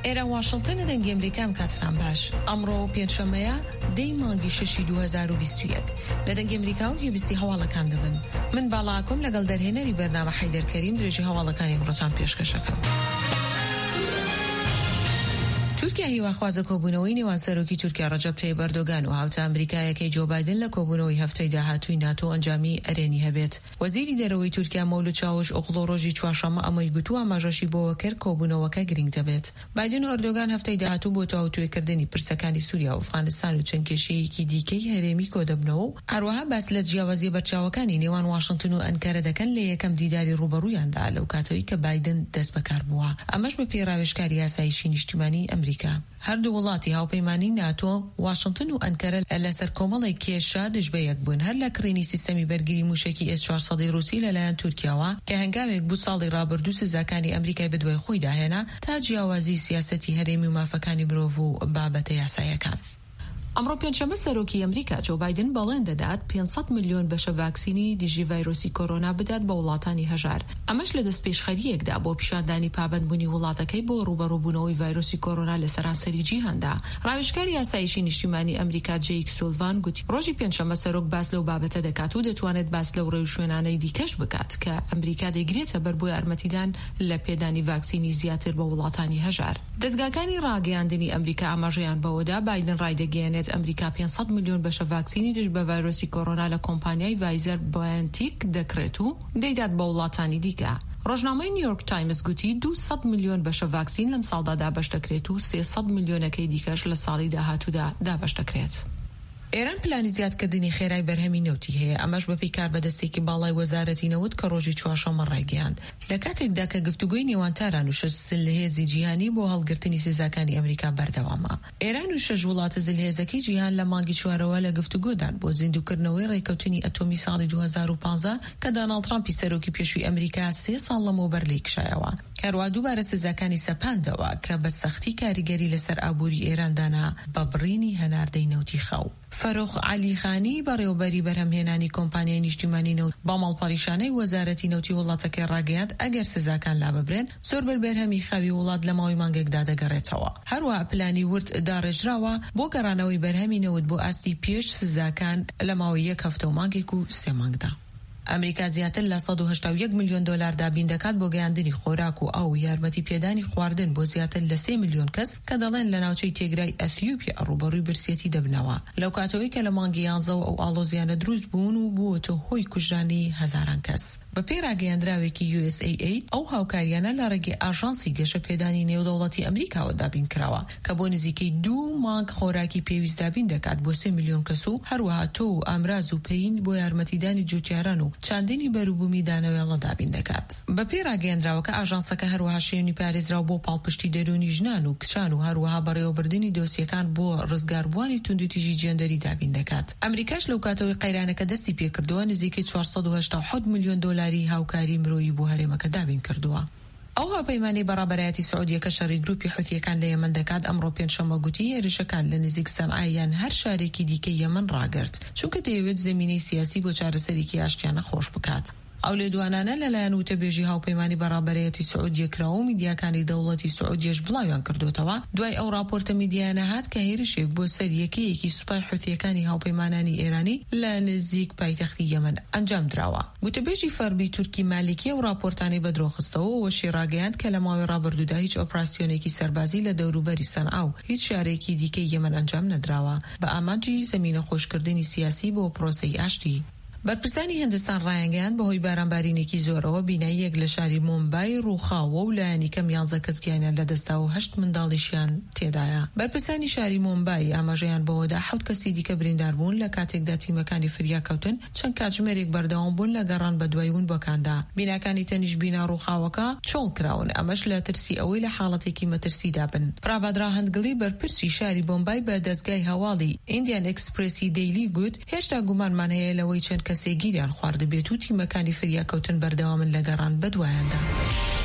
ئێرە واشنگتن لە دەنگی ئەمریکام کاتتان باش. ئەمڕۆ پێنجشەمەیە 10 مانگی 6 2021 لە دەنگی ئەمریکا و هێبستی هەواڵەکان دەبن. من باڵاکۆم لەگەڵ دەرهێنەری بەرنامە حەیدەر کەریم درێژی هەواڵەکانی ئەمڕۆتان پێشکەشەکەم. تورکیا هیواخوازە کۆبوونەوەی نێوان سەرۆکی تورکیا ڕەجەب تەیب ئەردۆگان و هاوتە ئەمریکایەکەی جۆ بایدن لە کۆبوونەوەی هەفتەی داهاتووی ناتۆ ئەنجامی ئەرێنی هەبێت. وەزیری دەرەوەی تورکیا مەولود چاوش ئۆغڵۆ ڕۆژی چوارشەممە ئەمەی گوتووە ئاماژەشی بۆوە کرد کۆبوونەوەکە گرنگ دەبێت. بایدن و ئەردۆگان هەفتەی داهاتوو بۆ تەواوتوێکردنی پرسەکانی سووریا و ئەفغانستان و چەند کێشەیەکی دیکەی هەرێمی کۆدەبنەوە و هەروەها باس لە جیاوازیە بەرچاوەکانی نێوان واشنگتن و ئەنکارە دەکەن لە یەکەم دیداری ڕوبەڕوویاندا لەو کاتەوەی کە بایدن دەست بەکار بووە. ئەمەش بە پێڕاوێژکاری یاسایشی نیشتیمانی ئەمریکا. هەردوو وڵاتی هاوپەیمانی ناتۆ واشنگتن و ئەنکەرە لەسەر کۆمەڵی کێشە دژبەیەک بوون هەر لە کڕینی سیستەمی بەرگری موشکی S-400 رووسی لەلایەن تورکیاوە کە هەنگاوێک بوو ساڵی ڕابردوو سزاکانی ئەمریکای بەدوای خۆی داهێنا تا جیاوازی سیاسەتی هەرێمی و مافەکانی مرۆڤ و بابەتە یاساییەکان. ئەمڕۆ پێنجشەممە سەرۆکی ئەمریکا جۆ بایدن بەڵێن دەدات 500 میلیۆن بەشە ڤاکسینی دیژی ڤایرۆسی کۆرۆنا بدات بە وڵاتانی هەژار. ئەمەش لە دەست پێشخەریەکدا بۆ پیشاندانی پابەندبوونی وڵاتەکەی بۆ ڕوبەڕووبوونەوەی ڤایرۆسی کۆرۆنا لە سەرانسەری جیهاندا. ڕاوێژکاری یاسایشی نیشتیمانی ئەمریکا جەیک سولڤان گوتی ڕۆژی پێنجشەممە سەرۆک باس لەو بابەتە دەکات و دەتوانێت باس لەو ڕێو شوێنانەی دیکەش بکات کە ئەمریکا دەیگرێتە بەر بۆی یارمەتیدان لە پێدانی ڤاکسینی زیاتر بە وڵاتانی هەژار. دەستگاکانی ڕاگەیاندنی ئەمریکا ئاماژەیان بەوەدا بایدن ڕایدەگەیەنێت ئەمریکا 500 میلیۆن بەشە ڤاکسینی دژ بە ڤایرۆسی کۆرۆنا لە کۆمپانیای ڤایزەر بایۆنتیک دەکرێت و دەیدات بە وڵاتانی دیکە. ڕۆژنامەی نیویۆرک تایمز گوتی 200 میلیۆن بەشە ڤاکسین لەم ساڵدا دابەش دەکرێت و 300 میلیۆنەکەی دیکەش لە ساڵی داهاتوودا دابەش دەکرێت. ئێران پلانی زیادکردنی خێرای بەرهەمی نەوتی هەیە، ئەمەش بەپی کاربەدەستێکی باڵای وەزارەتی نەوت کە ڕۆژی چوارشەممە ڕایگەیاند لە کاتێکدا کە گفتوگۆی نێوان تاران و 6 زلهێزی جیهانی بۆ هەڵگرتنی سزاکانی ئەمریکا بەردەوامە. ئێران و 6 وڵاتە زلهێزەکەی جیهان لە مانگی چوارەوە لە گفتوگۆدان بۆ زیندووکردنەوەی ڕێکەوتنی ئەتۆمی ساڵی 2015 کە داناڵد ترامپی سەرۆکی پێشووی ئەمریکا 3 ساڵ لەمەوبەر لێی کشایەوە. هەروە دووبارە سزاکانی سەپاندەوە کە بە سەختی کاریگەری لەسەر ئابووری ئێراندانا بە بڕینی هەناردەی نەوتی خەو. فەرۆخ عەلیخانی بەڕێوەبەری بەرهەمهێنانی کۆمپانیای نیشتیمانی نەوت با ماڵپەڕیشانەی وەزارەتی نەوتی وڵاتەکەی ڕاگەیاند ئەگەر سزاکان لا ببرێن زۆر بەرهەمی خەوی وڵات لە ماوەی مانگێکدا دەگەڕێتەوە. هەروە پلانی ورد داڕێژراوە بۆ گەڕانەوەی بەرهەمی نەوت بۆ ئاستی پێش سزاکان لە ماوەی 1 هەفتە و مانگێک و 3 مانگدا. ئەمریکا زیاتر لە 181 میلیۆن دلار دابین دەکات بۆ گەیاندنی خۆراک و ئاو یارمەتی پێدانی خواردن بۆ زیاتر لە 3 میلیۆن کەس کە دەڵێن لە ناوچەی تێگرای ئەثیوپیا ڕوبەڕووی برسێتی دەبنەوە لەو کاتەوەی کە لە مانگی 11 ئەو ئاڵۆزیانە دروست بوون و بووەتە هۆی کوژرانی هەزاران کەس. بە پێی ڕاگەیاندراوێکی USAID ئەو هاوکاریانە لە ڕێگەی ئاژانسی گەشە پێدانی نێودەوڵەتی ئەمریکاوە دابین کراوە کە بۆ نزیکەی 2 مانگ خۆراکی پێویست دابین دەکات بۆ 3 میلیۆن کەس و هەروەها تۆ و ئامراز و پەین بۆ یارمەتیدانی جوتیاران و چاندنی بەروبوومی دانەوێڵە دابین دەکات. بە پێی ڕاگەیاندراوەکە ئاژانسەکە هەروەها شێوەی پارێزراو بۆ پاڵپشتی دەرونی ژنان و کچان و هەروەها بەڕێوەبردنی دۆسیەکان بۆ ڕزگاربووانی توندوتیژی جێندەری دابین دەکات. ئەمریکاش لەو کاتەوەی قەیرانەکە دەستی پێکردووە نزیکەی 487 میلیۆن دلاری هاوکاری مرۆیی بۆ هەرێمەکە دابین کردووە. ئەو هاوپەیمانەی بەڕابەرایەتی سعودیەکە شەڕی گروپی حوتیەکان لە یەمەن دەکات ئەمڕۆ پێنجشەممە گوتی هێرشەکان لە نزیک سەنعا یان هەر شارێکی دیکەی یەمەن ڕاگرت چونکە دەیەوێت زمینەی سیاسی بۆ چارەسەرێکی ئاشتیانە خۆش بکات. ئەو لێدوانانە لەلایەن وتەبێژی هاوپەیمانی بەڕابەرایەتی سعودیە کراوە و میدیاکانی دەوڵەتی سعودیەش بڵاویان کردوتەوە دوای ئەو راپۆرتە میدیانە هات کە هێرشێک بۆ سەر یەکەیەکی سوپای حوتیەکانی هاوپەیمانانی ئێرانی لە نزیک پایتەختی یەمەن ئەنجام دراوە. وتەبێژی فەربی تورکی مالیکی و راپۆرتانی بەدرۆخستەوە و شێڕاگەیاند کە لە ماوەی ڕابردوودا هیچ ئۆپراسیۆنێکی سەربازی لە دەوروبەری سەنعا و هیچ شارێکی دیکەی یەمەن ئەنجام نەدراوە بە ئامانجی زمینە خۆشکردنی سیاسی بۆ پرۆسەی ئاشتی. بەرپرسانی هندستان ڕایانگەیان بەهۆی بارانبارینێکی زۆرەوە بیناییەک لە شاری مومبای ڕووخاوە و لایەنی کەم 11 کەس گیانیان لەدەستا و 8 منداڵیشیان تێدایە. بەرپرسانی شاری مومبای ئاماژەیان بەوەدا 7 کەسی دیکە بریندار بوون لە کاتێکدا تیمەکانی فریاکەوتن چەند کاتژمێرێک بەردەوام بوون لە گەڕان بە دوایون بۆکاندا. بیناکانی تەنیش بینا ڕووخاوەکە چۆڵ کراون ئەمەش لە ترسی ئەوەی لە حاڵەتێکی مەترسیدا بن. پرابادرا هەندگڵی بەرپرسی شاری مومبای بە دەستگای هەواڵی ئیندیان ئێکسپرێسی دەیلی گوت هێشتا گومانمان هەیە لەوەی چەند کەسێک گیریان خواردبێت و تیمەکانی فریاکەوتن بەردەوامن لە گەڕان بە دوایاندا.